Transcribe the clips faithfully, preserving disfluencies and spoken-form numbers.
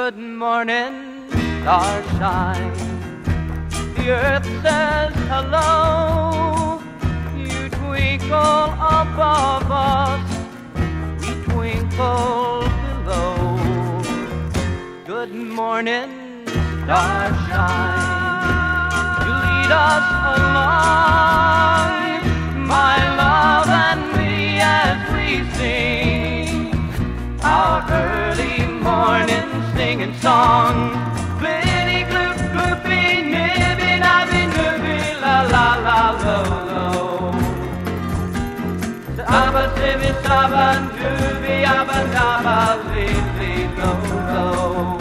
Good morning, starshine. The earth says hello. You twinkle above us, we twinkle below. Good morning, starshine. You lead us along, my love and me, as we sing our early morning singing song. Blitty gloop gloopy nibby nabby nibby la la la lo lo. Abba sibby sabba dooby abba dabba lily lo lo.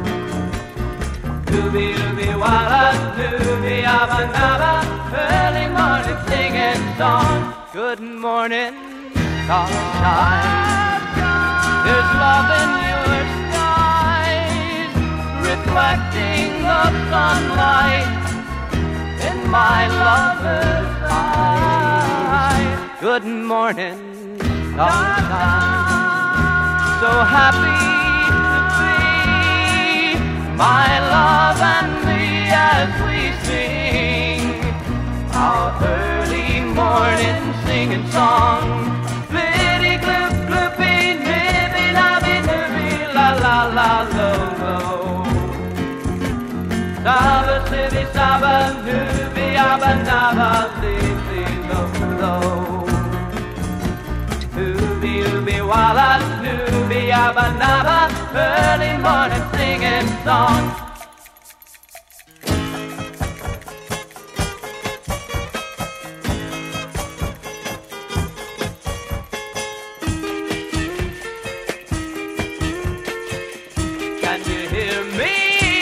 Dooby dooby walla dooby abba dabba, early morning singing song. Good morning, starshine. There's love in your skies, reflecting the sunlight in my lover's eyes. Good morning, sunshine. So happy to be, my love and me, as we sing our early morning singing song. Blitty gloop gloopy nibby nabby nibby la la la lo lo. Saba sibby saba nibby abba nabba lily lo lo. Ooby ooby walla nibby abba nabba, early morning singing song. Can you hear me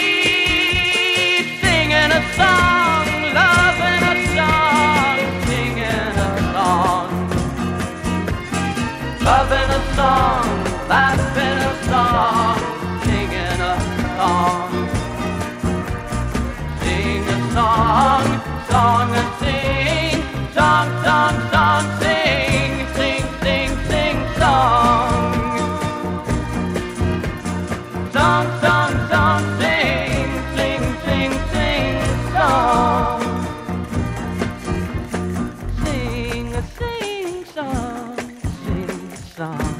singing a song, loving a song, singing a song, loving a song, laughing a song, singing a song, sing a song, song and sing, song, song, song, sing, sing, sing, sing, song. Song, song, song, sing, sing, sing, sing, song. Sing a sing song, sing song.